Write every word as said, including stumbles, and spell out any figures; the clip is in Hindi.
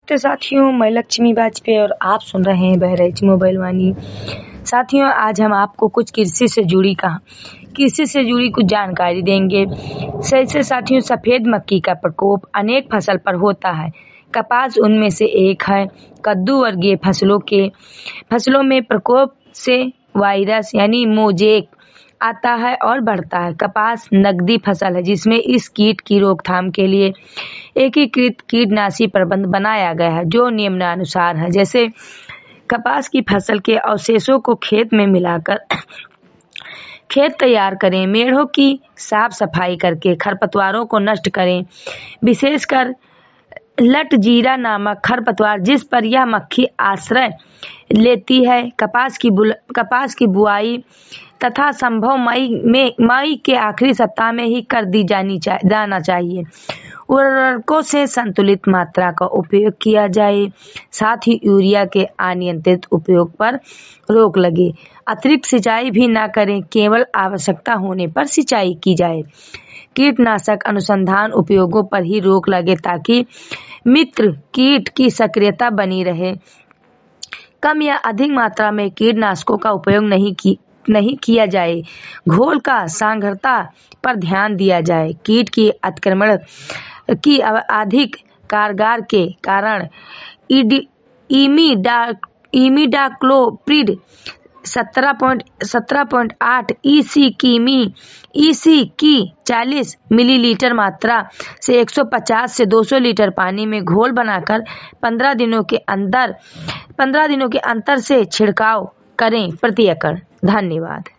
तो साथियों, मैं लक्ष्मी वाजपेयी और आप सुन रहे हैं बहराइच मोबाइल वाणी। साथियों, आज हम आपको कुछ कृषि से जुड़ी कहा कृषि से जुड़ी कुछ जानकारी देंगे। जैसे साथियों, सफेद मक्खी का प्रकोप अनेक फसल पर होता है। कपास उनमें से एक है। कद्दू वर्गीय फसलों के फसलों में प्रकोप से वायरस यानी मोजेक आता है और बढ़ता है। कपास नगदी फसल है जिसमें इस कीट की रोकथाम के लिए एकीकृत कीटनाशी प्रबंध बनाया गया है जो निम्नानुसार है। जैसे कपास की फसल के अवशेषों को खेत में मिलाकर खेत तैयार करें। मेढ़ों की साफ सफाई करके खरपतवारों को नष्ट करें, विशेषकर लट जीरा नामक खरपतवार जिस पर यह मक्खी आश्रय लेती है। कपास की कपास की बुआई तथा संभव मई में मई के आखिरी सप्ताह में ही कर दी जानी चा, जाना चाहिए। उर्वरकों से संतुलित मात्रा का उपयोग किया जाए, साथ ही यूरिया के अनियंत्रित उपयोग पर रोक लगे। अतिरिक्त सिंचाई भी ना करें, केवल आवश्यकता होने पर सिंचाई की जाए। कीटनाशक अनुसंधान उपयोगों पर ही रोक लगे ताकि मित्र कीट की सक्रियता बनी रहे। कम या अधिक मात्रा में कीटनाशकों का उपयोग नहीं की नहीं किया जाए। घोल का सांद्रता पर ध्यान दिया जाए। कीट की आक्रमण की अधिक कारगर के कारण इमिडा इमिडाक्लोप्रिड सत्रह पॉइंट आठ ईसी किमी ईसी की चालीस मिलीलीटर मात्रा से एक सौ पचास से दो सौ लीटर पानी में घोल बनाकर पंद्रह दिनों के अंदर पंद्रह दिनों के अंतर से छिड़काव करें प्रति एकड़। धन्यवाद।